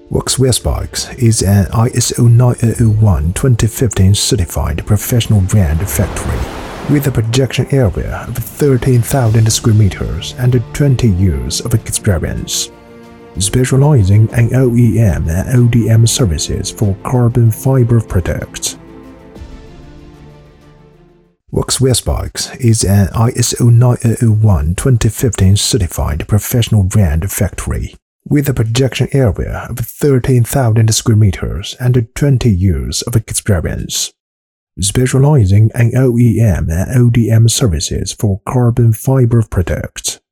Works West Bikes is an ISO 9001:2015 certified professional brand factory with a production area of 13,000 square meters and 20 years of experience, specializing in OEM and ODM services for carbon fiber products. Works West Bikes is an ISO 9001:2015 certified professional brand factory with a production area of 13,000 square meters and 20 years of experience, specializing in OEM and ODM services for carbon fiber products.